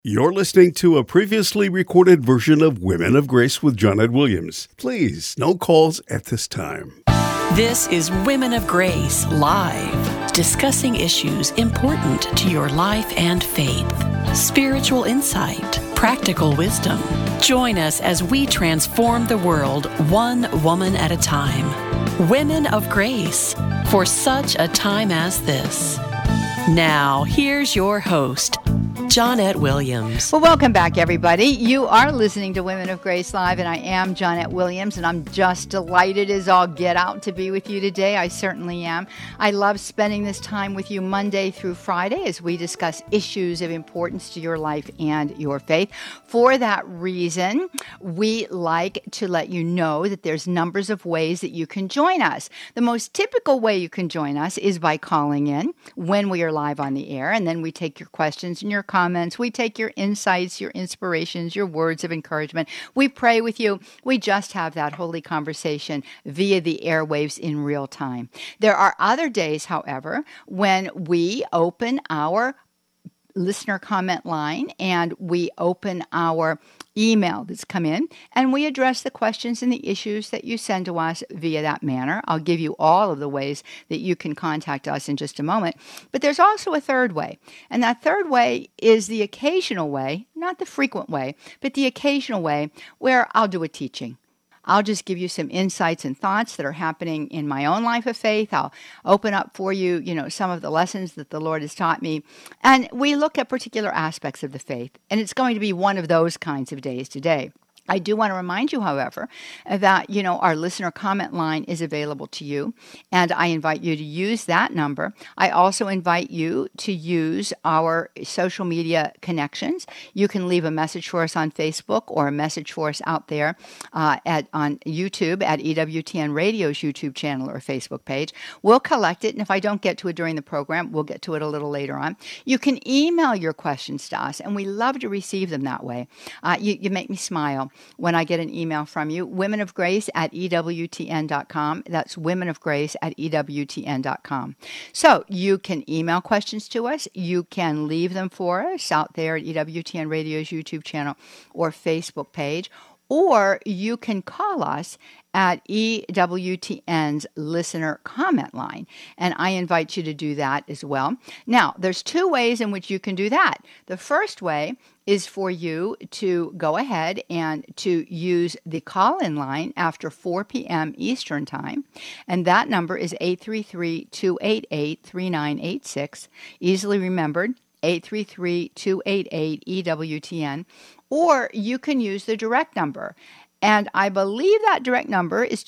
You're listening to a previously recorded version of Women of Grace with Johnnette Williams. Please, no calls at this time. This is Women of Grace Live, discussing issues important to your life and faith, spiritual insight, practical wisdom. Join us as we transform the world one woman at a time. Women of Grace, for such a time as this. Now, here's your host, Johnnette Williams. Well, welcome back, everybody. You are listening to Women of Grace Live, and I am Johnnette Williams, and I'm just delighted as all get out to be with you today. I certainly am. I love spending this time with you Monday through Friday as we discuss issues of importance to your life and your faith. For that reason, we like to let you know that there's numbers of ways that you can join us. The most typical way you can join us is by calling in when we are live on the air, and then we take your questions and your comments. We take your insights, your inspirations, your words of encouragement. We pray with you. We just have that holy conversation via the airwaves in real time. There are other days, however, when we open our listener comment line and we open our email that's come in, and we address the questions and the issues that you send to us via that manner. I'll give you all of the ways that you can contact us in just a moment. But there's also a third way, and that third way is the occasional way, not the frequent way, but the occasional way where I'll do a teaching. I'll just give you some insights and thoughts that are happening in my own life of faith. I'll open up for you, some of the lessons that the Lord has taught me. And we look at particular aspects of the faith. And it's going to be one of those kinds of days today. I do want to remind you, however, that, our listener comment line is available to you, and I invite you to use that number. I also invite you to use our social media connections. You can leave a message for us on Facebook or a message for us out there on YouTube at EWTN Radio's YouTube channel or Facebook page. We'll collect it, and if I don't get to it during the program, we'll get to it a little later on. You can email your questions to us, and we love to receive them that way. You make me smile when I get an email from you, womenofgrace at EWTN.com. That's womenofgrace at EWTN.com. So you can email questions to us. You can leave them for us out there at EWTN Radio's YouTube channel or Facebook page. Or you can call us at EWTN's listener comment line. And I invite you to do that as well. Now, there's two ways in which you can do that. The first way is for you to go ahead and to use the call-in line after 4 p.m. Eastern Time. And that number is 833-288-3986. Easily remembered, 833-288-EWTN. Or you can use the direct number. And I believe that direct number is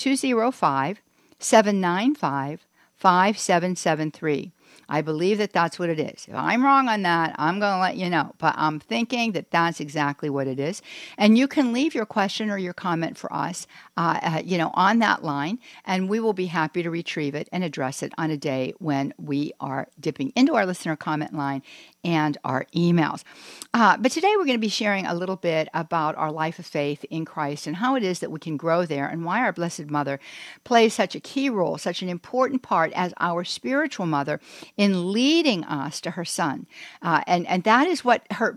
205-795-5773. I believe that that's what it is. If I'm wrong on that, I'm going to let you know. But I'm thinking that that's exactly what it is. And you can leave your question or your comment for us, on that line, and we will be happy to retrieve it and address it on a day when we are dipping into our listener comment line and our emails. But today we're going to be sharing a little bit about our life of faith in Christ and how it is that we can grow there and why our Blessed Mother plays such a key role, such an important part as our spiritual mother in leading us to her Son. And that is what her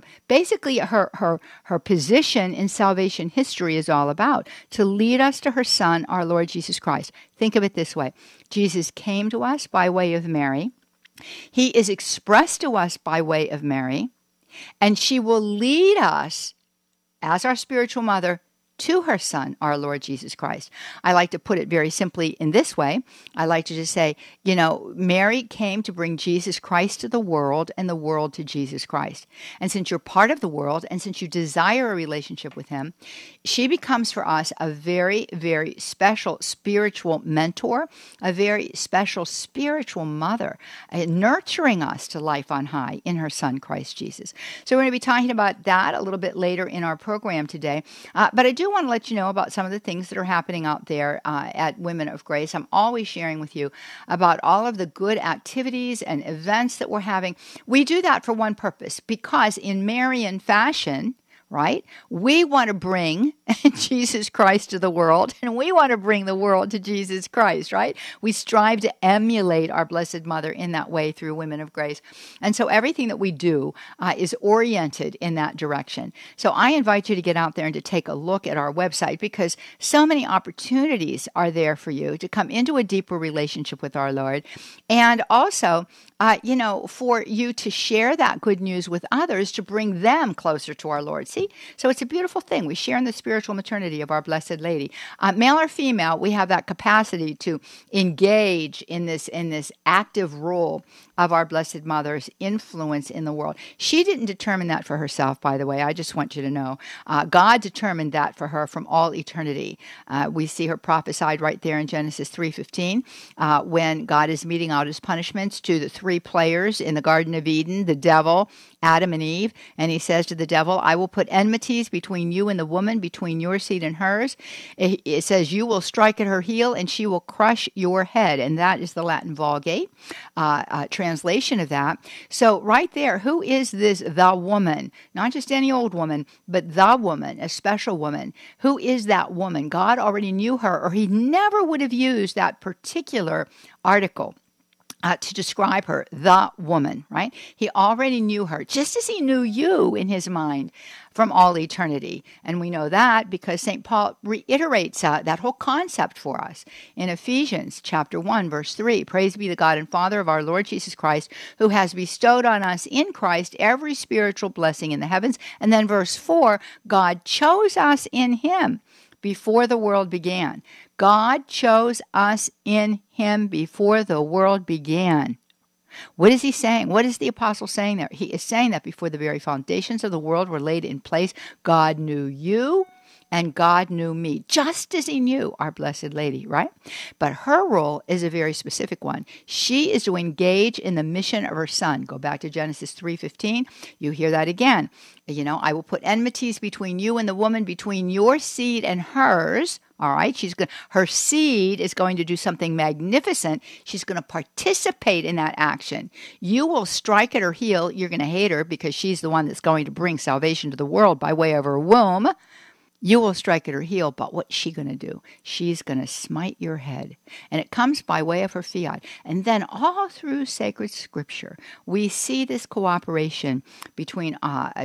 position in salvation history is all about, to lead us to her Son, our Lord Jesus Christ. Think of it this way. Jesus came to us by way of Mary. He is expressed to us by way of Mary, and she will lead us as our spiritual mother to her Son, our Lord Jesus Christ. I like to put it very simply in this way. I like to just say, Mary came to bring Jesus Christ to the world and the world to Jesus Christ. And since you're part of the world and since you desire a relationship with him, she becomes for us a very, very special spiritual mentor, a very special spiritual mother, nurturing us to life on high in her Son, Christ Jesus. So we're going to be talking about that a little bit later in our program today. But I do want to let you know about some of the things that are happening out there at Women of Grace. I'm always sharing with you about all of the good activities and events that we're having. We do that for one purpose, because in Marian fashion, right, we want to bring Jesus Christ to the world, and we want to bring the world to Jesus Christ, right? We strive to emulate our Blessed Mother in that way through Women of Grace. And so everything that we do is oriented in that direction. So I invite you to get out there and to take a look at our website, because so many opportunities are there for you to come into a deeper relationship with our Lord. And also, for you to share that good news with others to bring them closer to our Lord. See? So it's a beautiful thing. We share in the spiritual maternity of our Blessed Lady. Male or female, we have that capacity to engage in this active role of our Blessed Mother's influence in the world. She didn't determine that for herself, by the way. I just want you to know. God determined that for her from all eternity. We see her prophesied right there in Genesis 3:15, when God is meting out his punishments to the three players in the Garden of Eden, the devil, Adam and Eve. And he says to the devil, I will put enmities between you and the woman, between your seed and hers. It says, you will strike at her heel and she will crush your head. And that is the Latin Vulgate translation of that. So right there, who is this the woman? Not just any old woman, but the woman, a special woman. Who is that woman? God already knew her, or he never would have used that particular article to describe her, the woman, right? He already knew her, just as he knew you in his mind from all eternity. And we know that because St. Paul reiterates that whole concept for us in Ephesians chapter 1, verse 3. Praise be the God and Father of our Lord Jesus Christ, who has bestowed on us in Christ every spiritual blessing in the heavens. And then verse 4, God chose us in him before the world began. God chose us in him before the world began. What is he saying? What is the apostle saying there? He is saying that before the very foundations of the world were laid in place, God knew you and God knew me, just as he knew our Blessed Lady, right? But her role is a very specific one. She is to engage in the mission of her Son. Go back to Genesis 3:15. You hear that again. I will put enmities between you and the woman, between your seed and hers. All right, her seed is going to do something magnificent. She's going to participate in that action. You will strike at her heel. You're going to hate her because she's the one that's going to bring salvation to the world by way of her womb. You will strike at her heel, but what's she going to do? She's going to smite your head. And it comes by way of her fiat. And then all through sacred scripture, we see this cooperation between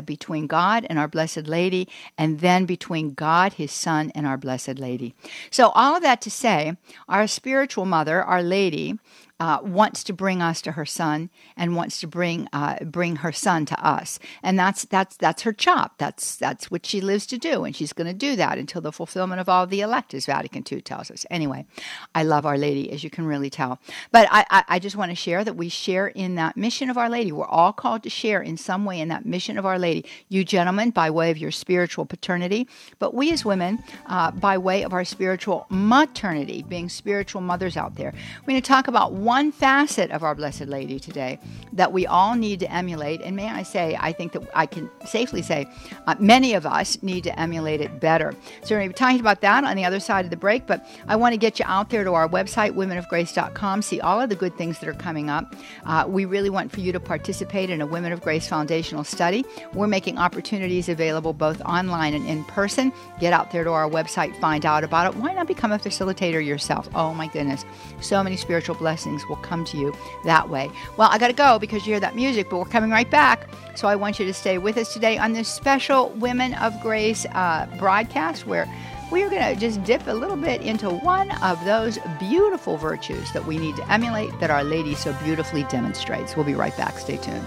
God and our Blessed Lady, and then between God, his Son, and our Blessed Lady. So all of that to say, our spiritual mother, Our Lady, wants to bring us to her Son, and wants to bring her Son to us, and that's her chop. That's what she lives to do, and she's going to do that until the fulfillment of all the elect, as Vatican II tells us. Anyway, I love Our Lady, as you can really tell. But I just want to share that we share in that mission of Our Lady. We're all called to share in some way in that mission of Our Lady. You gentlemen, by way of your spiritual paternity, but we as women, by way of our spiritual maternity, being spiritual mothers out there. We're going to talk about one facet of our Blessed Lady today that we all need to emulate. And may I say, I think that I can safely say many of us need to emulate it better. So we're going to be talking about that on the other side of the break, but I want to get you out there to our website, womenofgrace.com, see all of the good things that are coming up. We really want for you to participate in a Women of Grace foundational study. We're making opportunities available both online and in person. Get out there to our website, find out about it. Why not become a facilitator yourself? Oh my goodness, so many spiritual blessings will come to you that way. Well, I got to go because you hear that music, but we're coming right back. So I want you to stay with us today on this special Women of Grace broadcast, where we are going to just dip a little bit into one of those beautiful virtues that we need to emulate, that Our Lady so beautifully demonstrates. We'll be right back. Stay tuned.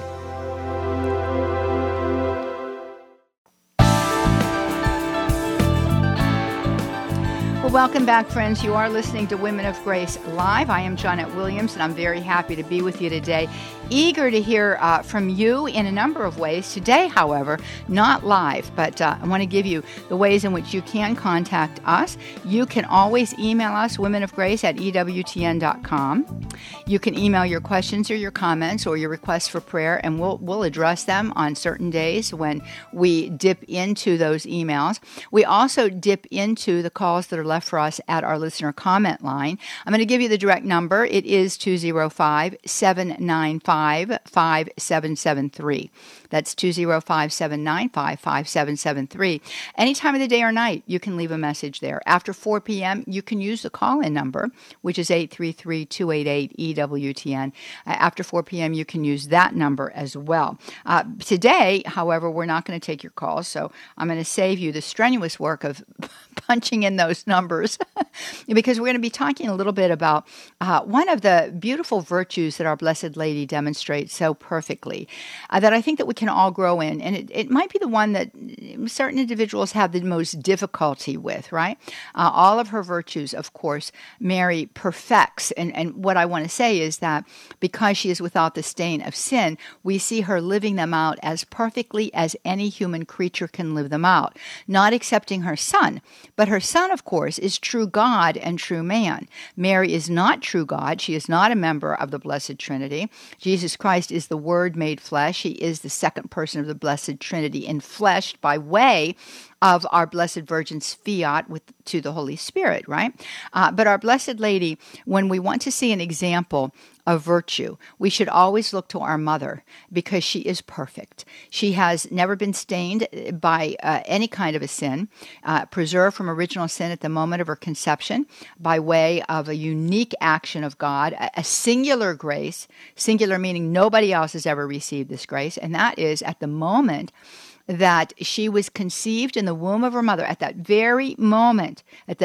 Well, welcome back, friends. You are listening to Women of Grace Live. I am Janet Williams, and I'm very happy to be with you today. Eager to hear from you in a number of ways. Today, however, not live, but I want to give you the ways in which you can contact us. You can always email us, womenofgrace@ewtn.com. You can email your questions or your comments or your requests for prayer, and we'll address them on certain days when we dip into those emails. We also dip into the calls that are left for us at our listener comment line. I'm going to give you the direct number. It is 205-795 205-5773. That's 205-795-5773. Any time of the day or night, you can leave a message there. After 4 p.m., you can use the call-in number, which is 833-288-EWTN. After 4 p.m., you can use that number as well. Today, however, we're not going to take your calls, so I'm going to save you the strenuous work of punching in those numbers because we're going to be talking a little bit about one of the beautiful virtues that our Blessed Lady demonstrates so perfectly that I think that we can all grow in. And it might be the one that certain individuals have the most difficulty with, right? All of her virtues, of course, Mary perfects. And what I want to say is that because she is without the stain of sin, we see her living them out as perfectly as any human creature can live them out, not excepting her son. But her son, of course, is true God and true man. Mary is not true God. She is not a member of the Blessed Trinity. Jesus Christ is the Word made flesh. He is the second person of the Blessed Trinity, enfleshed by way of our Blessed Virgin's fiat to the Holy Spirit, right? But our Blessed Lady, when we want to see an example of virtue, we should always look to our mother because she is perfect. She has never been stained by any kind of a sin, preserved from original sin at the moment of her conception by way of a unique action of God, a singular grace, singular meaning nobody else has ever received this grace, and that is at the moment that she was conceived in the womb of her mother, at that very moment of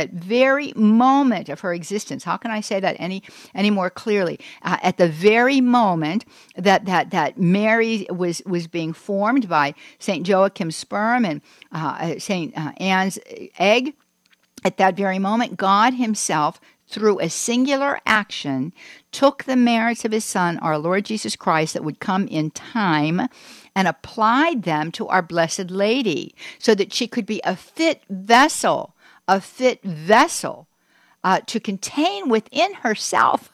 her existence. How can I say that any more clearly? At the very moment that Mary was being formed by St. Joachim's sperm and St. Anne's egg, at that very moment, God himself, through a singular action, took the merits of his Son, our Lord Jesus Christ, that would come in time, and applied them to our Blessed Lady so that she could be a fit vessel to contain within herself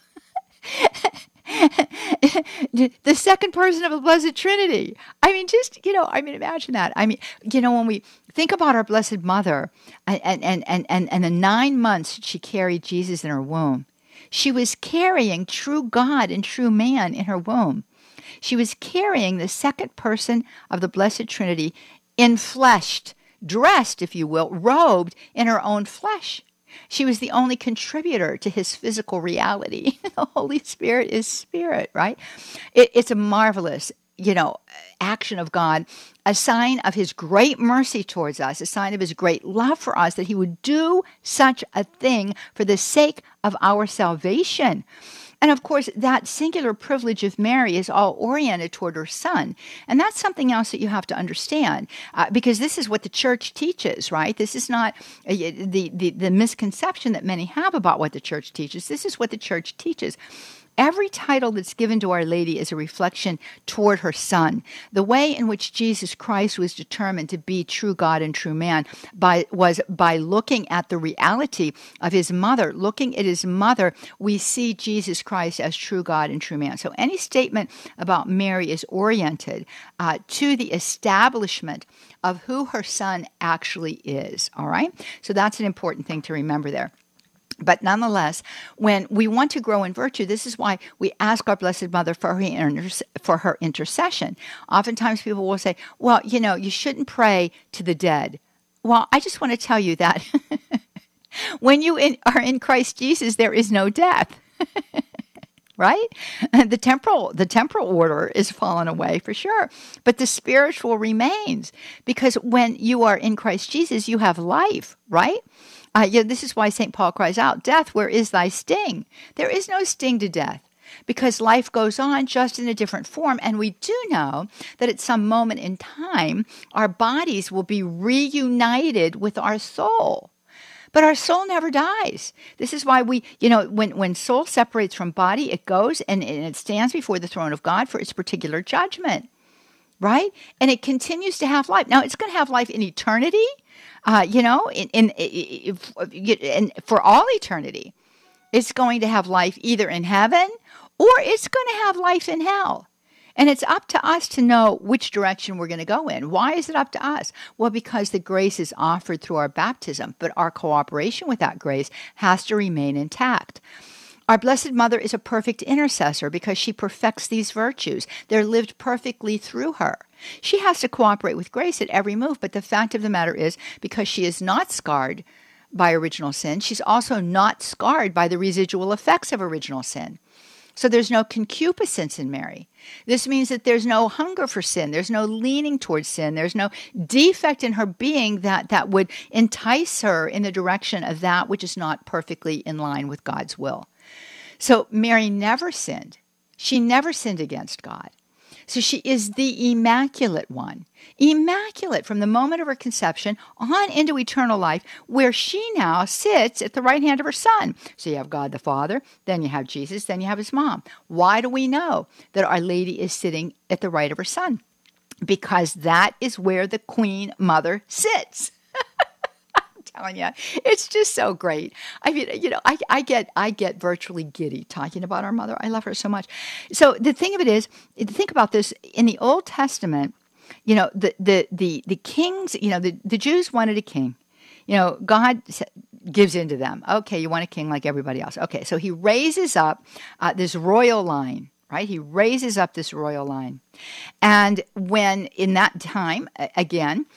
the second person of the Blessed Trinity. Imagine that. When we think about our Blessed Mother and the 9 months she carried Jesus in her womb, she was carrying true God and true man in her womb. She was carrying the second person of the Blessed Trinity, enfleshed, dressed, if you will, robed in her own flesh. She was the only contributor to his physical reality. The Holy Spirit is spirit, right? It's a marvelous, action of God, a sign of his great mercy towards us, a sign of his great love for us, that he would do such a thing for the sake of our salvation. And of course, that singular privilege of Mary is all oriented toward her son. And that's something else that you have to understand, because this is what the church teaches, right? This is not the misconception that many have about what the church teaches. This is what the church teaches. Every title that's given to Our Lady is a reflection toward her son. The way in which Jesus Christ was determined to be true God and true man was by looking at the reality of his mother. Looking at his mother, we see Jesus Christ as true God and true man. So any statement about Mary is oriented to the establishment of who her son actually is, all right? So that's an important thing to remember there. But nonetheless, when we want to grow in virtue, this is why we ask our Blessed Mother for her intercession. Oftentimes people will say, well, you shouldn't pray to the dead. Well, I just want to tell you that when you are in Christ Jesus, there is no death. Right? The temporal order is fallen away for sure, but the spiritual remains, because when you are in Christ Jesus, you have life, right? This is why St. Paul cries out, "Death, where is thy sting?" There is no sting to death, because life goes on just in a different form. And we do know that at some moment in time, our bodies will be reunited with our soul. But our soul never dies. This is why when soul separates from body, it goes and it stands before the throne of God for its particular judgment, right? And it continues to have life. Now, it's going to have life in eternity, and for all eternity. It's going to have life either in heaven or it's going to have life in hell. And it's up to us to know which direction we're going to go in. Why is it up to us? Well, because the grace is offered through our baptism, but our cooperation with that grace has to remain intact. Our Blessed Mother is a perfect intercessor because she perfects these virtues. They're lived perfectly through her. She has to cooperate with grace at every move, but the fact of the matter is, because she is not scarred by original sin, she's also not scarred by the residual effects of original sin. So there's no concupiscence in Mary. This means that there's no hunger for sin. There's no leaning towards sin. There's no defect in her being that would entice her in the direction of that which is not perfectly in line with God's will. So Mary never sinned. She never sinned against God. So she is the immaculate one, immaculate from the moment of her conception on into eternal life, where she now sits at the right hand of her Son. So you have God the Father, then you have Jesus, then you have his mom. Why do we know that Our Lady is sitting at the right of her Son? Because that is where the Queen Mother sits. Telling you, it's just so great. I mean, I get virtually giddy talking about our mother. I love her so much. So the thing of it is, think about this in the Old Testament. The kings. The Jews wanted a king. God gives in to them. Okay, you want a king like everybody else. Okay, so he raises up this royal line. Right? He raises up this royal line, and when in that time again.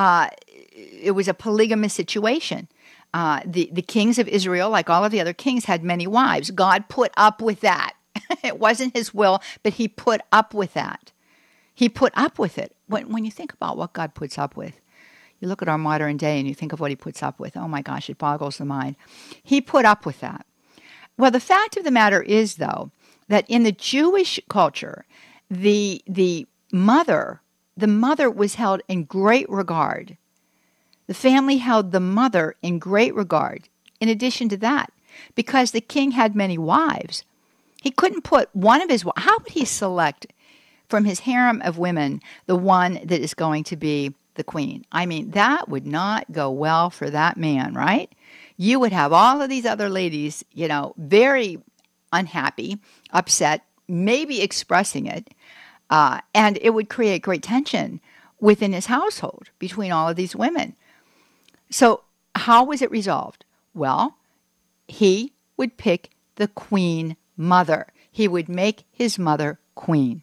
It was a polygamous situation. The kings of Israel, like all of the other kings, had many wives. God put up with that. It wasn't his will, but he put up with that. He put up with it. When you think about what God puts up with, you look at our modern day and you think of what he puts up with. Oh my gosh, it boggles the mind. He put up with that. Well, the fact of the matter is, though, that in the Jewish culture, the mother was held in great regard. The family held the mother in great regard. In addition to that, because the king had many wives, he couldn't put one of his wives. How would he select from his harem of women the one that is going to be the queen? I mean, that would not go well for that man, right? You would have all of these other ladies, very unhappy, upset, maybe expressing it, and it would create great tension within his household between all of these women. So how was it resolved? Well, he would pick the queen mother. He would make his mother queen.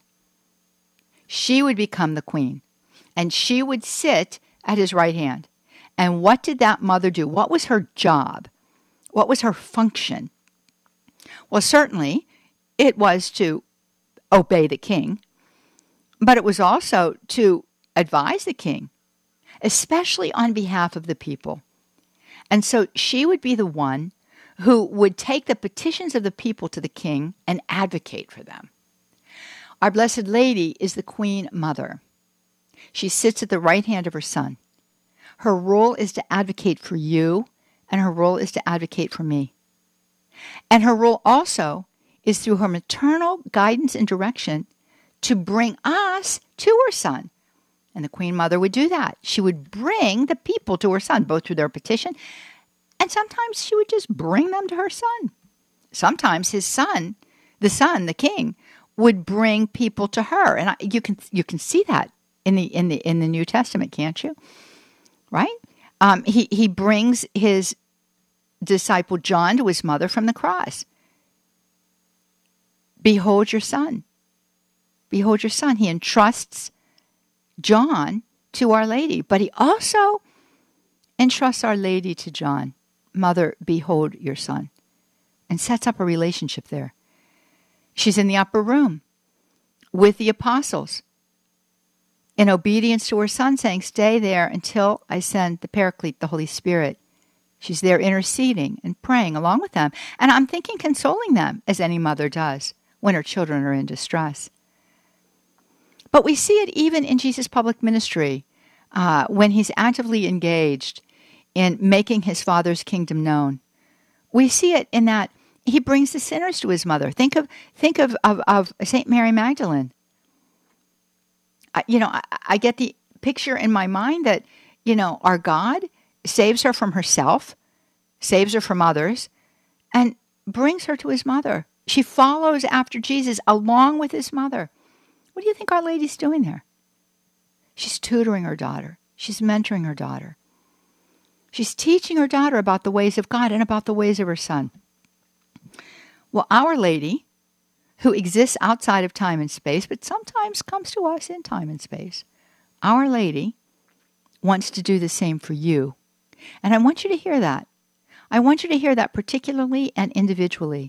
She would become the queen, and she would sit at his right hand. And what did that mother do? What was her job? What was her function? Well, certainly it was to obey the king, but it was also to advise the king, especially on behalf of the people. And so she would be the one who would take the petitions of the people to the king and advocate for them. Our Blessed Lady is the Queen Mother. She sits at the right hand of her Son. Her role is to advocate for you, and her role is to advocate for me. And her role also is through her maternal guidance and direction to bring us to her Son. And the Queen Mother would do that. She would bring the people to her Son, both through their petition, and sometimes she would just bring them to her Son. Sometimes his son, the king, would bring people to her, and you can see that in the New Testament, can't you? Right? He brings his disciple John to his mother from the cross. Behold your son. Behold your son. He entrusts John to Our Lady, but he also entrusts Our Lady to John. Mother, behold your son. And sets up a relationship there. She's in the upper room with the apostles in obedience to her Son, saying, stay there until I send the Paraclete, the Holy Spirit. She's there interceding and praying along with them. And I'm thinking consoling them, as any mother does when her children are in distress. But we see it even in Jesus' public ministry when he's actively engaged in making his Father's kingdom known. We see it in that he brings the sinners to his mother. Think of St. Mary Magdalene. I get the picture in my mind that, our God saves her from herself, saves her from others, and brings her to his mother. She follows after Jesus along with his mother. What do you think Our Lady's doing there? She's tutoring her daughter. She's mentoring her daughter. She's teaching her daughter about the ways of God and about the ways of her Son. Well, Our Lady, who exists outside of time and space, but sometimes comes to us in time and space, Our Lady wants to do the same for you. And I want you to hear that. I want you to hear that particularly and individually.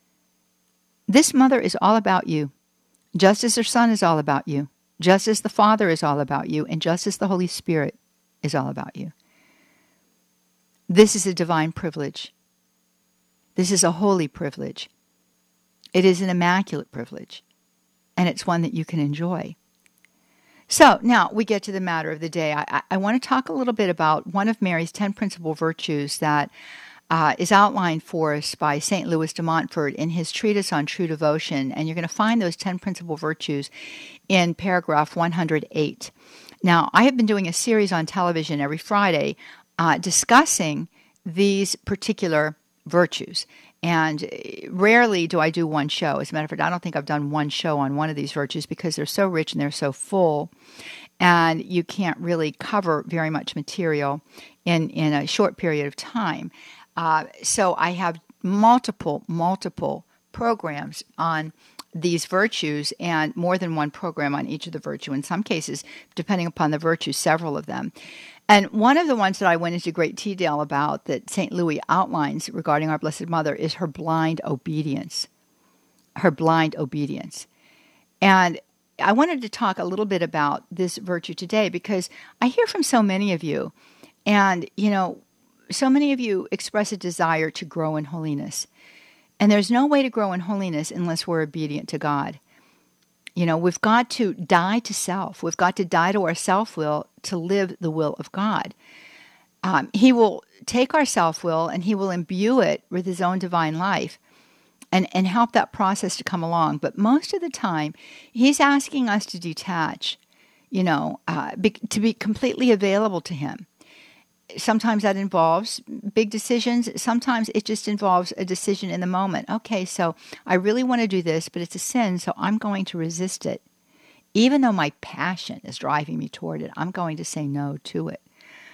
This mother is all about you, just as her Son is all about you, just as the Father is all about you, and just as the Holy Spirit is all about you. This is a divine privilege. This is a holy privilege. It is an immaculate privilege, and it's one that you can enjoy. So now we get to the matter of the day. I want to talk a little bit about one of Mary's 10 principal virtues that is outlined for us by St. Louis de Montfort in his treatise on true devotion, and you're going to find those 10 principal virtues in paragraph 108. Now, I have been doing a series on television every Friday discussing these particular virtues. And rarely do I do one show. As a matter of fact, I don't think I've done one show on one of these virtues because they're so rich and they're so full. And you can't really cover very much material in a short period of time. So I have multiple programs on these virtues and more than one program on each of the virtue. In some cases, depending upon the virtue, several of them. And one of the ones that I went into great detail about that St. Louis outlines regarding our Blessed Mother is her blind obedience. Her blind obedience. And I wanted to talk a little bit about this virtue today because I hear from so many of you, and, so many of you express a desire to grow in holiness. And there's no way to grow in holiness unless we're obedient to God. We've got to die to self. We've got to die to our self-will to live the will of God. He will take our self-will and he will imbue it with his own divine life and help that process to come along. But most of the time, he's asking us to detach, to be completely available to him. Sometimes that involves big decisions. Sometimes it just involves a decision in the moment. Okay, so I really want to do this, but it's a sin, so I'm going to resist it. Even though my passion is driving me toward it, I'm going to say no to it.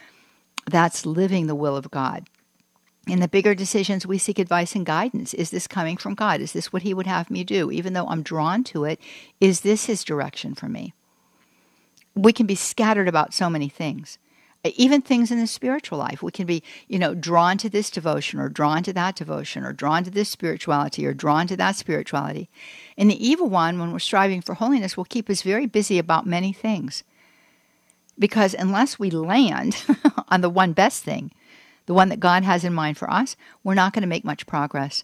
That's living the will of God. In the bigger decisions, we seek advice and guidance. Is this coming from God? Is this what he would have me do? Even though I'm drawn to it, is this his direction for me? We can be scattered about so many things. Even things in the spiritual life. We can be, drawn to this devotion or drawn to that devotion or drawn to this spirituality or drawn to that spirituality. And the evil one, when we're striving for holiness, will keep us very busy about many things. Because unless we land on the one best thing, the one that God has in mind for us, we're not going to make much progress.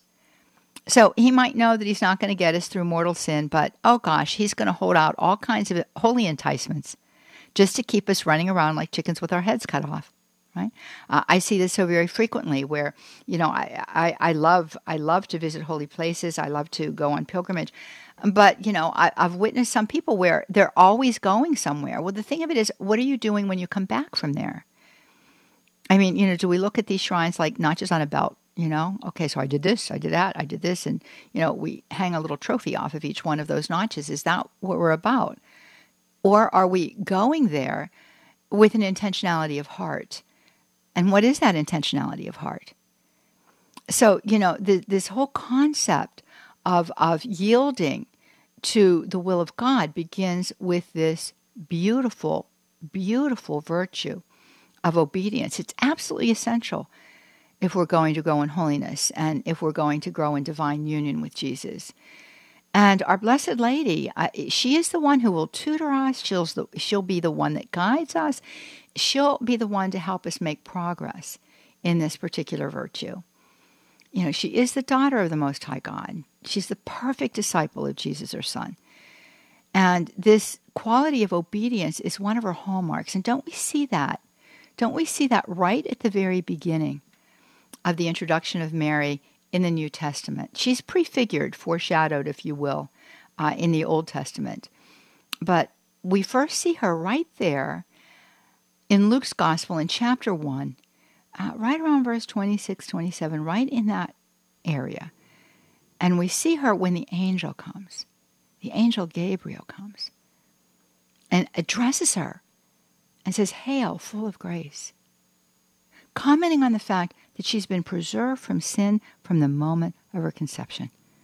So he might know that he's not going to get us through mortal sin, but, oh gosh, he's going to hold out all kinds of holy enticements just to keep us running around like chickens with our heads cut off, right? I see this so very frequently where, I love to visit holy places. I love to go on pilgrimage. But, I've witnessed some people where they're always going somewhere. Well, the thing of it is, what are you doing when you come back from there? I mean, do we look at these shrines like notches on a belt? Okay, so I did this, I did that, I did this. And, we hang a little trophy off of each one of those notches. Is that what we're about? Or are we going there with an intentionality of heart? And what is that intentionality of heart? So, this whole concept of yielding to the will of God begins with this beautiful, beautiful virtue of obedience. It's absolutely essential if we're going to grow in holiness and if we're going to grow in divine union with Jesus. And our Blessed Lady, she is the one who will tutor us. She'll be the one that guides us. She'll be the one to help us make progress in this particular virtue. She is the daughter of the Most High God. She's the perfect disciple of Jesus, her Son. And this quality of obedience is one of her hallmarks. And don't we see that? Don't we see that right at the very beginning of the introduction of Mary in the New Testament? She's prefigured, foreshadowed, if you will, in the Old Testament. But we first see her right there in Luke's Gospel in chapter 1, right around verse 26, 27, right in that area. And we see her when the angel comes. The angel Gabriel comes and addresses her and says, "Hail, full of grace," commenting on the fact that she's been preserved from sin from the moment of her conception.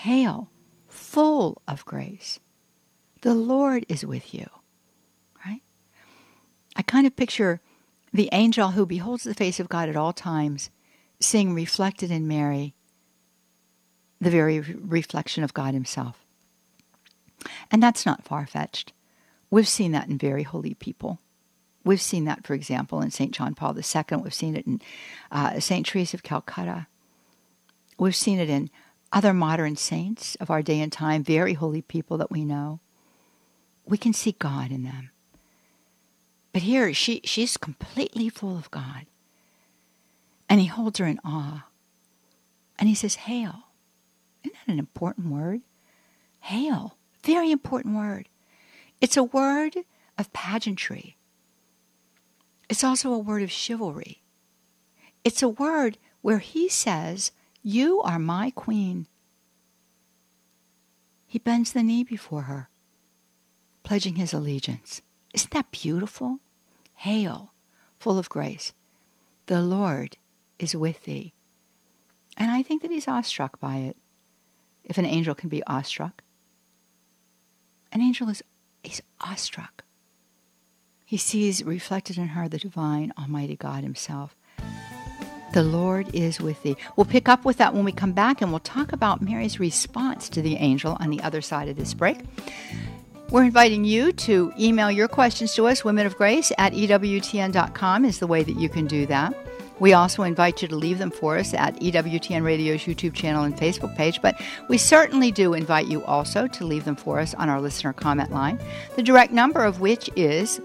Hail, full of grace. The Lord is with you. Right? I kind of picture the angel who beholds the face of God at all times, seeing reflected in Mary the very reflection of God himself. And that's not far-fetched. We've seen that in very holy people. We've seen that, for example, in St. John Paul II. We've seen it in St. Teresa of Calcutta. We've seen it in other modern saints of our day and time, very holy people that we know. We can see God in them. But here, she's completely full of God. And he holds her in awe. And he says, hail. Isn't that an important word? Hail. Very important word. It's a word of pageantry. It's also a word of chivalry. It's a word where he says, you are my queen. He bends the knee before her, pledging his allegiance. Isn't that beautiful? Hail, full of grace. The Lord is with thee. And I think that he's awestruck by it. If an angel can be awestruck. An angel he's awestruck. He sees reflected in her the divine, almighty God himself. The Lord is with thee. We'll pick up with that when we come back, and we'll talk about Mary's response to the angel on the other side of this break. We're inviting you to email your questions to us. womenofgrace@ewtn.com is the way that you can do that. We also invite you to leave them for us at EWTN Radio's YouTube channel and Facebook page, but we certainly do invite you also to leave them for us on our listener comment line, the direct number of which is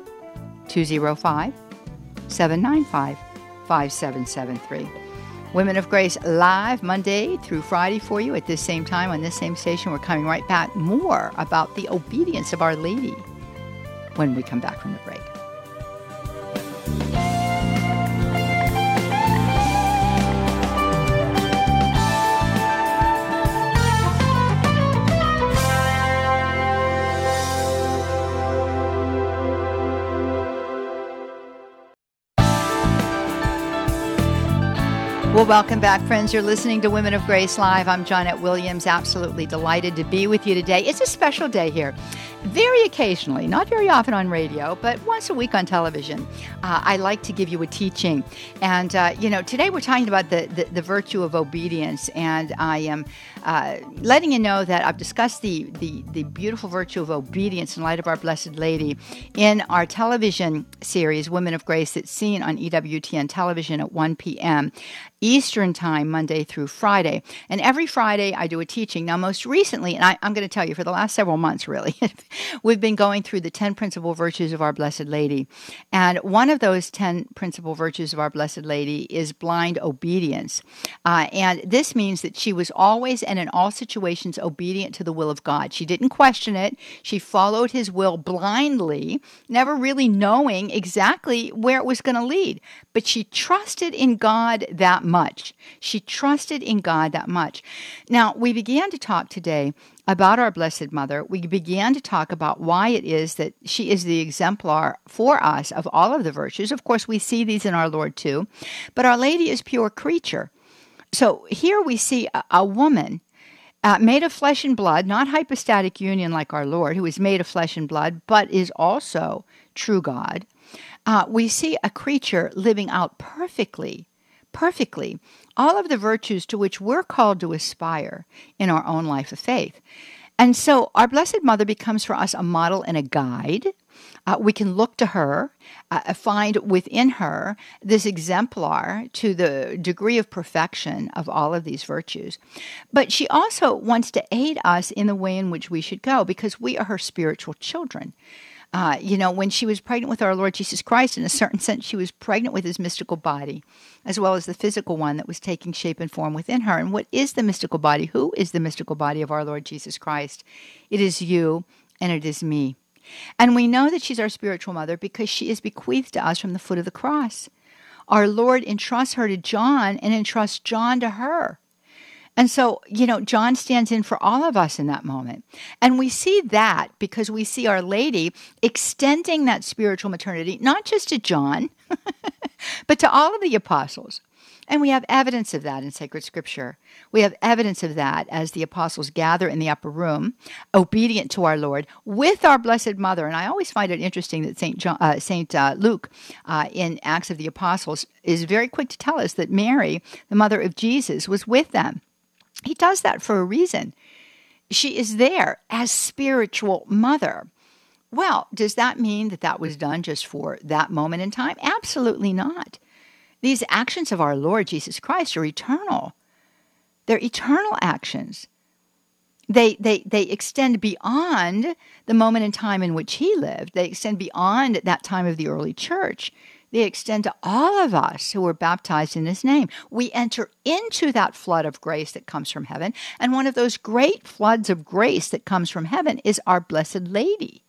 205-795-5773. Women of Grace live Monday through Friday for you at this same time on this same station. We're coming right back more about the obedience of Our Lady when we come back from the break. Well, welcome back, friends. You're listening to Women of Grace Live. I'm Johnette Williams, absolutely delighted to be with you today. It's a special day here. Very occasionally, not very often on radio, but once a week on television, I like to give you a teaching. And, today we're talking about the virtue of obedience, and I am letting you know that I've discussed the beautiful virtue of obedience in light of our Blessed Lady in our television series, Women of Grace, that's seen on EWTN television at 1 p.m. Eastern Time, Monday through Friday. And every Friday I do a teaching. Now, most recently, and I'm going to tell you, for the last several months, really, we've been going through the 10 principal virtues of our Blessed Lady. And one of those 10 principal virtues of our Blessed Lady is blind obedience. And this means that she was always and in all situations obedient to the will of God. She didn't question it. She followed his will blindly, never really knowing exactly where it was going to lead. But she trusted in God that much. She trusted in God that much. Now, we began to talk today about our Blessed Mother. We began to talk about why it is that she is the exemplar for us of all of the virtues. Of course, we see these in our Lord too. But Our Lady is pure creature. So here we see a woman made of flesh and blood, not hypostatic union like our Lord, who is made of flesh and blood, but is also true God. We see a creature living out perfectly, all of the virtues to which we're called to aspire in our own life of faith. And so our Blessed Mother becomes for us a model and a guide. We can look to her, find within her this exemplar to the degree of perfection of all of these virtues. But she also wants to aid us in the way in which we should go, because we are her spiritual children. When she was pregnant with our Lord Jesus Christ, in a certain sense, she was pregnant with his mystical body, as well as the physical one that was taking shape and form within her. And what is the mystical body? Who is the mystical body of our Lord Jesus Christ? It is you, and it is me. And we know that she's our spiritual mother because she is bequeathed to us from the foot of the cross. Our Lord entrusts her to John and entrusts John to her. And so, John stands in for all of us in that moment. And we see that because we see Our Lady extending that spiritual maternity, not just to John, but to all of the apostles. And we have evidence of that in sacred scripture. We have evidence of that as the apostles gather in the upper room, obedient to our Lord, with our Blessed Mother. And I always find it interesting that Saint Luke in Acts of the Apostles is very quick to tell us that Mary, the mother of Jesus, was with them. He does that for a reason. She is there as spiritual mother. Well, does that mean that that was done just for that moment in time? Absolutely not. These actions of our Lord Jesus Christ are eternal. They're eternal actions. They extend beyond the moment in time in which he lived. They extend beyond that time of the early church. They extend to all of us who were baptized in his name. We enter into that flood of grace that comes from heaven. And one of those great floods of grace that comes from heaven is our Blessed Lady.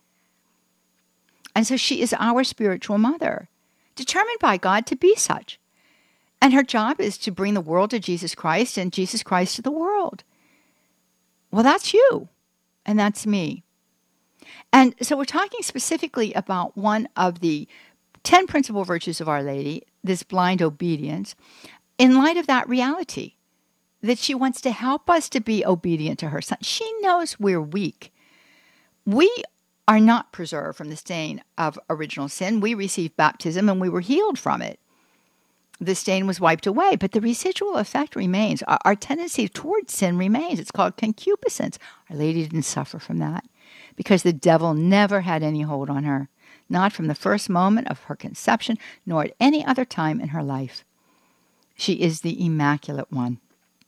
And so she is our spiritual mother, determined by God to be such. And her job is to bring the world to Jesus Christ and Jesus Christ to the world. Well, that's you, and that's me. And so we're talking specifically about one of the 10 principal virtues of Our Lady, this blind obedience, in light of that reality, that she wants to help us to be obedient to her Son. She knows we're weak. We are not preserved from the stain of original sin. We received baptism and we were healed from it. The stain was wiped away, but the residual effect remains. Our tendency towards sin remains. It's called concupiscence. Our Lady didn't suffer from that because the devil never had any hold on her, not from the first moment of her conception, nor at any other time in her life. She is the Immaculate One.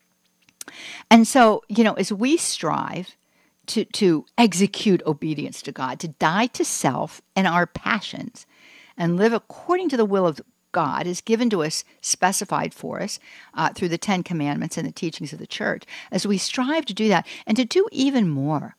And so, as we strive to execute obedience to God, to die to self and our passions, and live according to the will of God is given to us, specified for us through the 10 Commandments and the teachings of the Church, as we strive to do that and to do even more,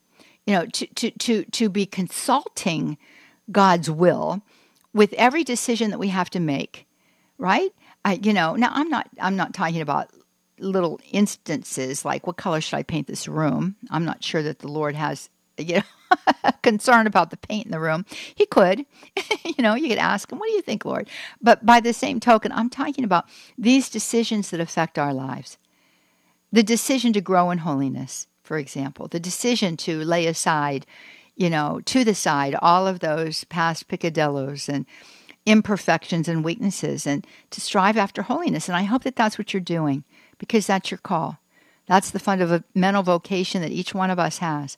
to be consulting God's will with every decision that we have to make, right? Now I'm not talking about little instances like what color should I paint this room. I'm not sure that the Lord has concern about the paint in the room. He could, you could ask him, what do you think, Lord? But by the same token, I'm talking about these decisions that affect our lives. The decision to grow in holiness, for example, the decision to lay aside, to the side, all of those past peccadillos and imperfections and weaknesses and to strive after holiness. And I hope that that's what you're doing because that's your call. That's the fundamental vocation that each one of us has.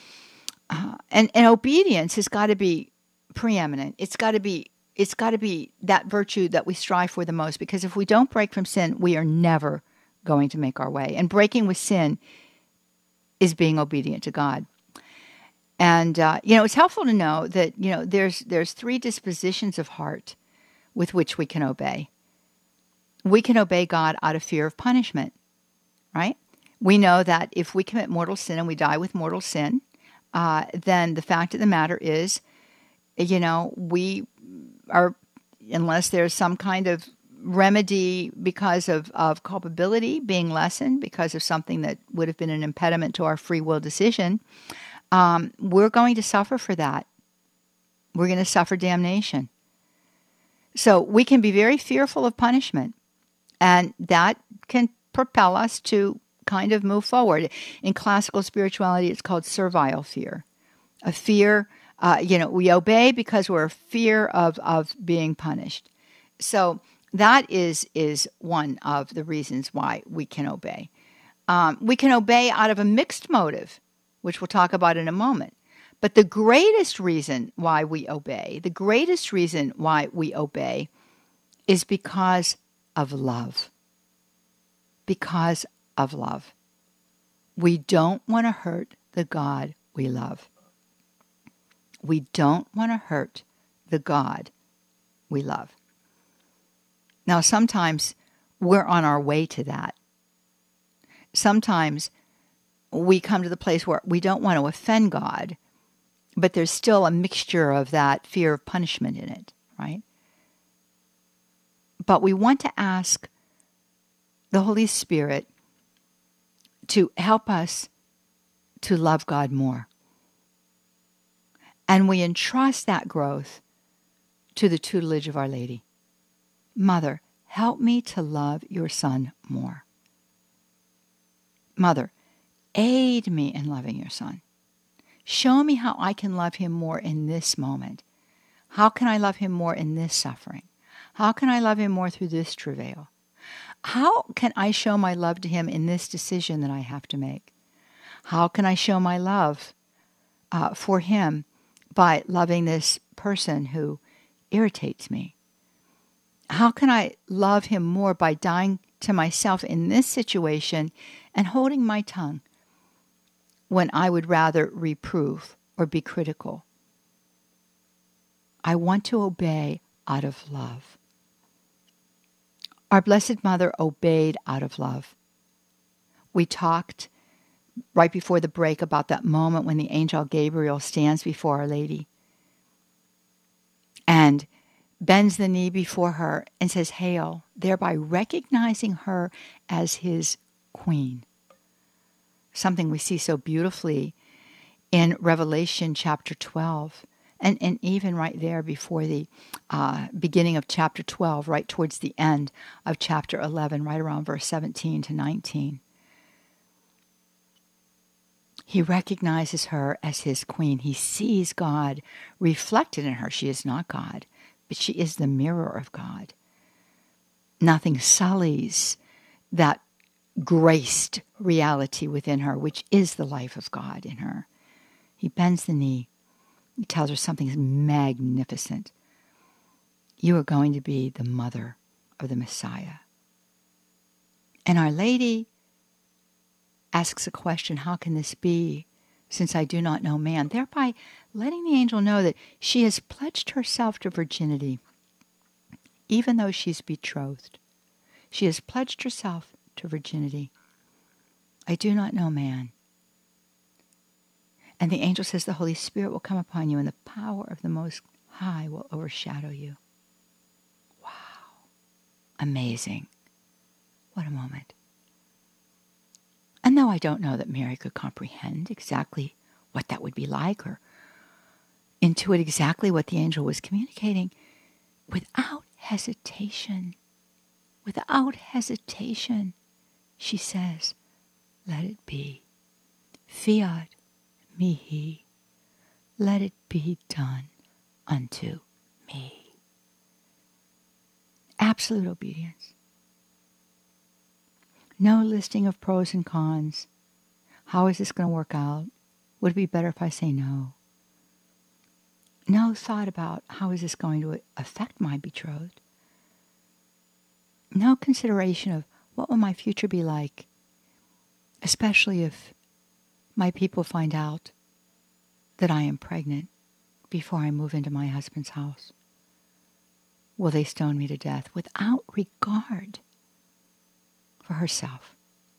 And obedience has got to be preeminent. It's got to be that virtue that we strive for the most, because if we don't break from sin, we are never going to make our way. And breaking with sin is being obedient to God. And it's helpful to know that there's 3 dispositions of heart with which we can obey. We can obey God out of fear of punishment, right? We know that if we commit mortal sin and we die with mortal sin, then the fact of the matter is, we are, unless there's some kind of remedy because of culpability being lessened, because of something that would have been an impediment to our free will decision, we're going to suffer for that. We're going to suffer damnation. So we can be very fearful of punishment, and that can propel us to kind of move forward. In classical spirituality, it's called servile fear. A fear, we obey because we're fear of being punished. So that is one of the reasons why we can obey. We can obey out of a mixed motive, which we'll talk about in a moment. But the greatest reason why we obey, is because of love. Because of love. We don't want to hurt the God we love. We don't want to hurt the God we love. Now, sometimes we're on our way to that. Sometimes we come to the place where we don't want to offend God, but there's still a mixture of that fear of punishment in it, right? But we want to ask the Holy Spirit to help us to love God more. And we entrust that growth to the tutelage of Our Lady. Mother, help me to love your son more. Mother, aid me in loving your son. Show me how I can love him more in this moment. How can I love him more in this suffering? How can I love him more through this travail? How can I show my love to him in this decision that I have to make? How can I show my love for him by loving this person who irritates me? How can I love him more by dying to myself in this situation and holding my tongue when I would rather reprove or be critical? I want to obey out of love. Our Blessed Mother obeyed out of love. We talked right before the break about that moment when the angel Gabriel stands before Our Lady and bends the knee before her and says, "Hail," thereby recognizing her as his queen. Something we see so beautifully in Revelation chapter 12. And even right there before the beginning of chapter 12, right towards the end of chapter 11, right around verse 17 to 19. He recognizes her as his queen. He sees God reflected in her. She is not God, but she is the mirror of God. Nothing sullies that graced reality within her, which is the life of God in her. He bends the knee. He tells her something magnificent. You are going to be the mother of the Messiah. And Our Lady asks a question, how can this be, since I do not know man? Thereby letting the angel know that she has pledged herself to virginity, even though she's betrothed. She has pledged herself to virginity. I do not know man. And the angel says the Holy Spirit will come upon you and the power of the Most High will overshadow you. Wow. Amazing. What a moment. And though I don't know that Mary could comprehend exactly what that would be like or intuit exactly what the angel was communicating, without hesitation, she says, let it be. Fiat mihi, let it be done unto me. Absolute obedience. No listing of pros and cons. How is this going to work out? Would it be better if I say no? No thought about how is this going to affect my betrothed. No consideration of what will my future be like, especially if my people find out that I am pregnant before I move into my husband's house. Will they stone me to death? Without regard for herself.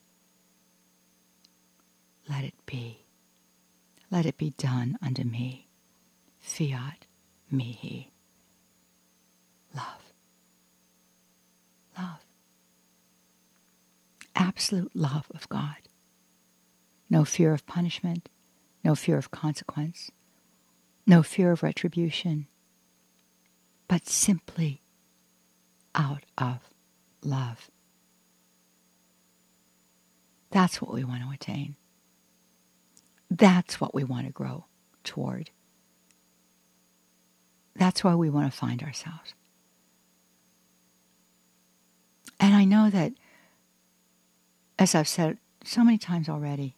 Let it be. Let it be done unto me. Fiat mihi. Love. Love. Absolute love of God. No fear of punishment, no fear of consequence, no fear of retribution, but simply out of love. That's what we want to attain. That's what we want to grow toward. That's where we want to find ourselves. And I know that, as I've said so many times already,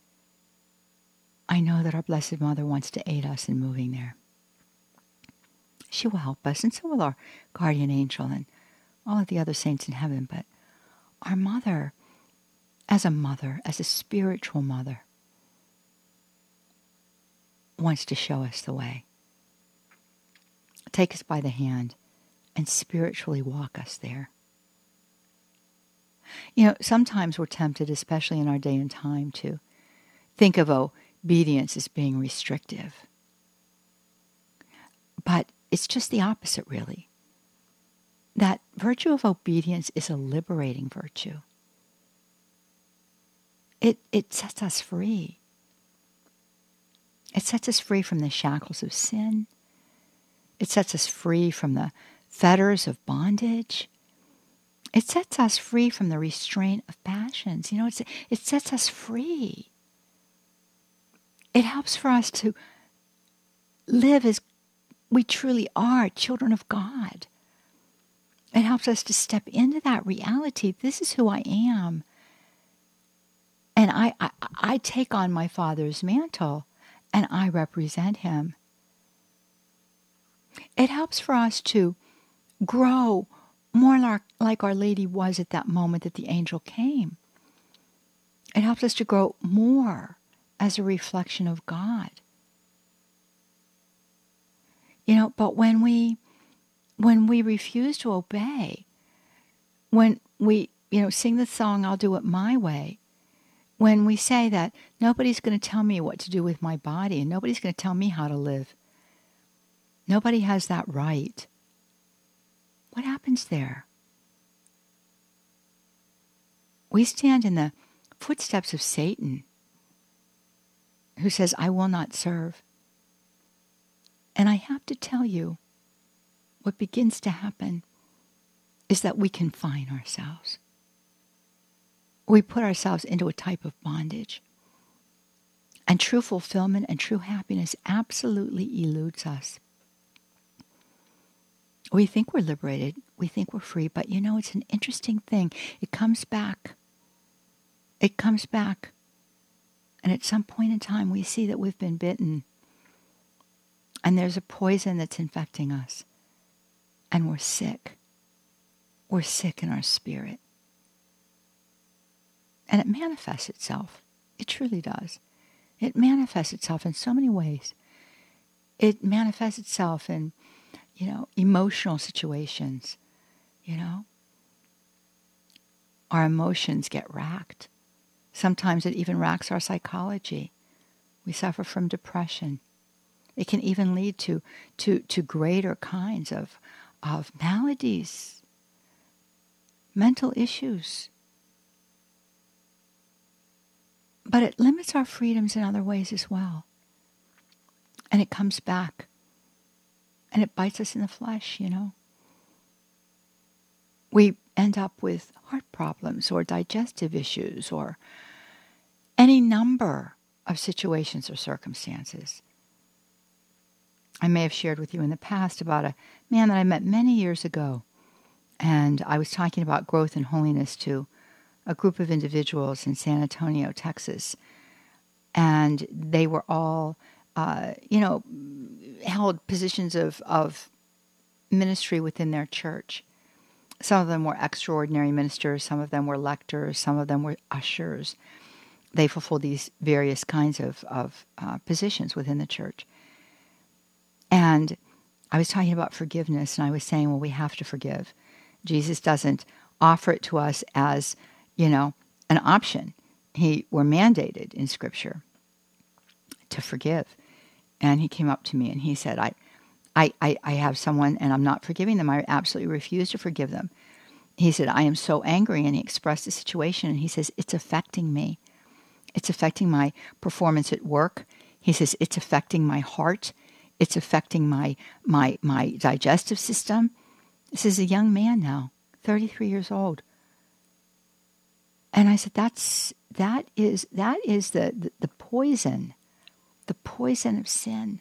I know that our Blessed Mother wants to aid us in moving there. She will help us, and so will our guardian angel and all of the other saints in heaven. But our mother, as a spiritual mother, wants to show us the way. Take us by the hand and spiritually walk us there. You know, sometimes we're tempted, especially in our day and time, to think of obedience as being restrictive. But it's just the opposite, really. That virtue of obedience is a liberating virtue. It sets us free. It sets us free from the shackles of sin. It sets us free from the fetters of bondage. It sets us free from the restraint of passions. It sets us free. It helps for us to live as we truly are, children of God. It helps us to step into that reality. This is who I am. And I take on my Father's mantle, and I represent Him. It helps for us to grow more like Our Lady was at that moment that the angel came. It helps us to grow more as a reflection of God. But when we refuse to obey, when we, sing the song, I'll do it my way, when we say that nobody's going to tell me what to do with my body and nobody's going to tell me how to live, nobody has that right, what happens there? We stand in the footsteps of Satan, who says, I will not serve. And I have to tell you, what begins to happen is that we confine ourselves. We put ourselves into a type of bondage. And true fulfillment and true happiness absolutely eludes us. We think we're liberated. We think we're free. But it's an interesting thing. It comes back. It comes back. And at some point in time, we see that we've been bitten. And there's a poison that's infecting us. And we're sick. We're sick in our spirit. And it manifests itself. It truly does. It manifests itself in so many ways. It manifests itself in, emotional situations, Our emotions get racked. Sometimes it even racks our psychology. We suffer from depression. It can even lead to greater kinds of maladies, mental issues. But it limits our freedoms in other ways as well. And it comes back. And it bites us in the flesh, We end up with heart problems or digestive issues or any number of situations or circumstances. I may have shared with you in the past about a man that I met many years ago. And I was talking about growth and holiness to a group of individuals in San Antonio, Texas. And they were all, held positions of ministry within their church. Some of them were extraordinary ministers. Some of them were lectors. Some of them were ushers. They fulfilled these various kinds of positions within the church. And I was talking about forgiveness, and I was saying, well, we have to forgive. Jesus doesn't offer it to us as, an option. We're mandated in Scripture to forgive. And he came up to me and he said, I have someone and I'm not forgiving them. I absolutely refuse to forgive them. He said, I am so angry. And he expressed the situation and he says, it's affecting me. It's affecting my performance at work. He says, it's affecting my heart. It's affecting my digestive system. This is a young man now, 33 years old. And I said, that is the poison of sin.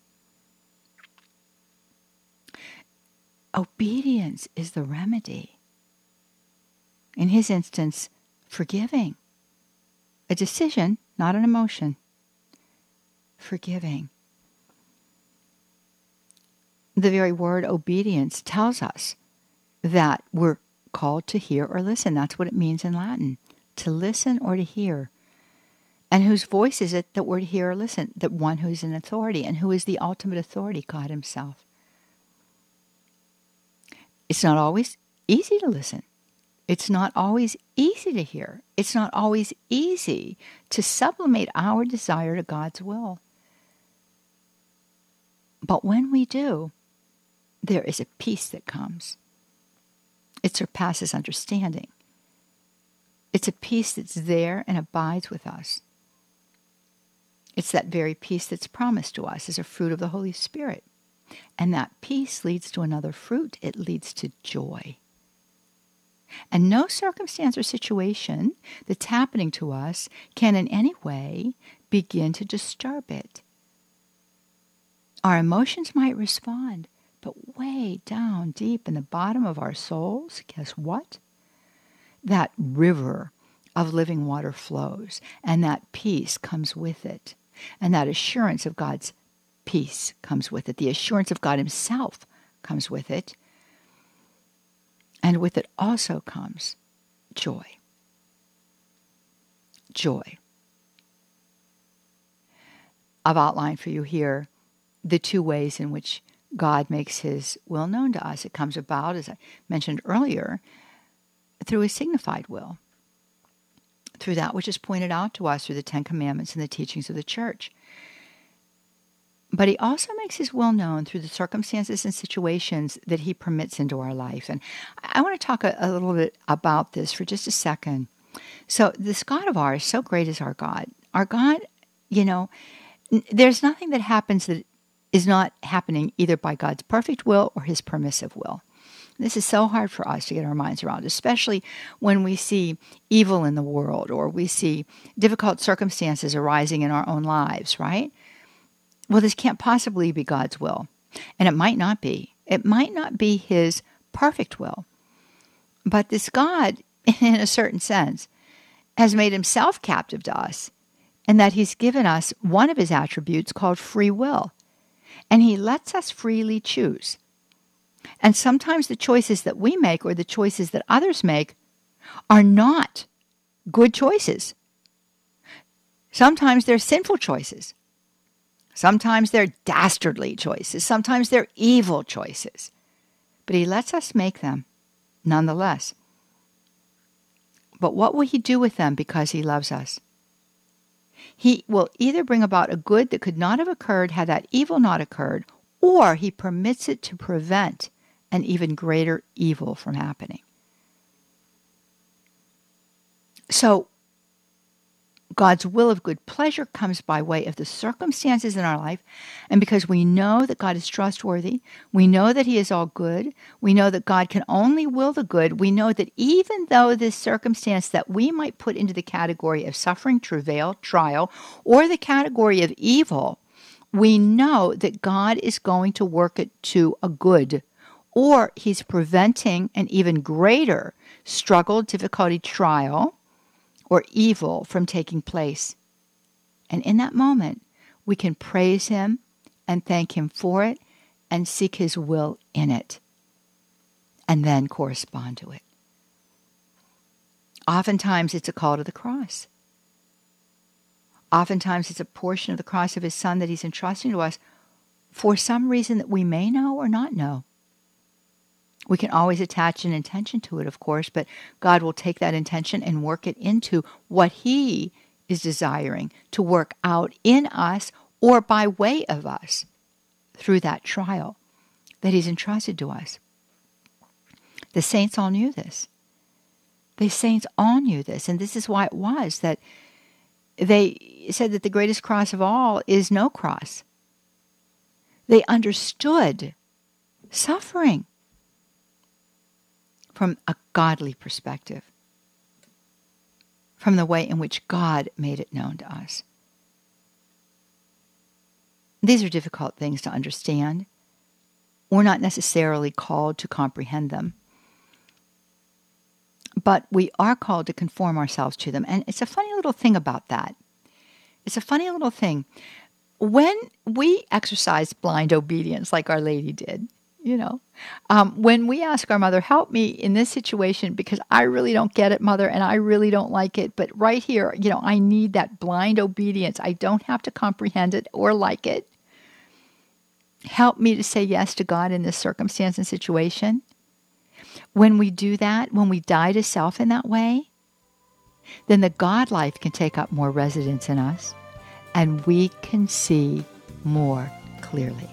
Obedience is the remedy. In his instance, forgiving. A decision, not an emotion. Forgiving. The very word obedience tells us that we're called to hear or listen. That's what it means in Latin, to listen or to hear. And whose voice is it that we're to hear or listen? The one who's in authority. And who is the ultimate authority? God himself. It's not always easy to listen. It's not always easy to hear. It's not always easy to sublimate our desire to God's will. But when we do, there is a peace that comes. It surpasses understanding. It's a peace that's there and abides with us. It's that very peace that's promised to us as a fruit of the Holy Spirit. And that peace leads to another fruit. It leads to joy. And no circumstance or situation that's happening to us can in any way begin to disturb it. Our emotions might respond, but way down deep in the bottom of our souls, guess what? That river of living water flows, and that peace comes with it. And that assurance of God's peace comes with it. The assurance of God himself comes with it. And with it also comes joy. Joy. I've outlined for you here the two ways in which God makes his will known to us. It comes about, as I mentioned earlier, through a signified will, through that which is pointed out to us through the Ten Commandments and the teachings of the church. But he also makes his will known through the circumstances and situations that he permits into our life. And I want to talk a little bit about this for just a second. So this God of ours, so great is our God. Our God, there's nothing that happens that is not happening either by God's perfect will or his permissive will. This is so hard for us to get our minds around, especially when we see evil in the world or we see difficult circumstances arising in our own lives, right? Well, this can't possibly be God's will. And it might not be. It might not be his perfect will. But this God, in a certain sense, has made himself captive to us, and that he's given us one of his attributes called free will. And he lets us freely choose. And sometimes the choices that we make or the choices that others make are not good choices. Sometimes they're sinful choices. Sometimes they're dastardly choices. Sometimes they're evil choices. But he lets us make them nonetheless. But what will he do with them because he loves us? He will either bring about a good that could not have occurred had that evil not occurred, or he permits it to prevent an even greater evil from happening. So, God's will of good pleasure comes by way of the circumstances in our life, and because we know that God is trustworthy, we know that he is all good, we know that God can only will the good, we know that even though this circumstance that we might put into the category of suffering, travail, trial, or the category of evil, we know that God is going to work it to a good, or he's preventing an even greater struggle, difficulty, trial, or evil from taking place. And in that moment, we can praise him and thank him for it and seek his will in it, and then correspond to it. Oftentimes, it's a call to the cross. Oftentimes, it's a portion of the cross of his Son that he's entrusting to us for some reason that we may know or not know. We can always attach an intention to it, of course, but God will take that intention and work it into what he is desiring to work out in us or by way of us through that trial that he's entrusted to us. The saints all knew this. The saints all knew this, and this is why it was that they said that the greatest cross of all is no cross. They understood suffering from a godly perspective, from the way in which God made it known to us. These are difficult things to understand. We're not necessarily called to comprehend them, but we are called to conform ourselves to them. And it's a funny little thing about that. It's a funny little thing. When we exercise blind obedience like Our Lady did, when we ask our mother, help me in this situation because I really don't get it, Mother, and I really don't like it. But right here, I need that blind obedience. I don't have to comprehend it or like it. Help me to say yes to God in this circumstance and situation. When we do that, when we die to self in that way, then the God life can take up more residence in us and we can see more clearly.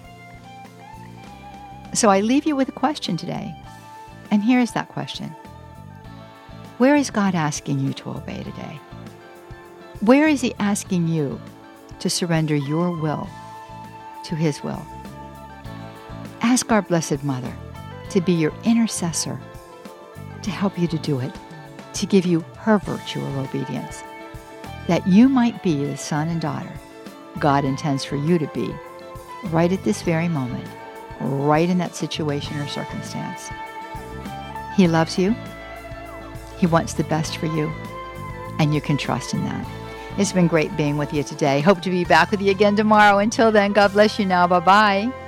So I leave you with a question today. And here is that question. Where is God asking you to obey today? Where is he asking you to surrender your will to his will? Ask our Blessed Mother to be your intercessor to help you to do it, to give you her virtual obedience, that you might be the son and daughter God intends for you to be right at this very moment, right in that situation or circumstance. He loves you. He wants the best for you, and you can trust in that. It's been great being with you today. Hope to be back with you again tomorrow. Until then, God bless you now. Bye-bye.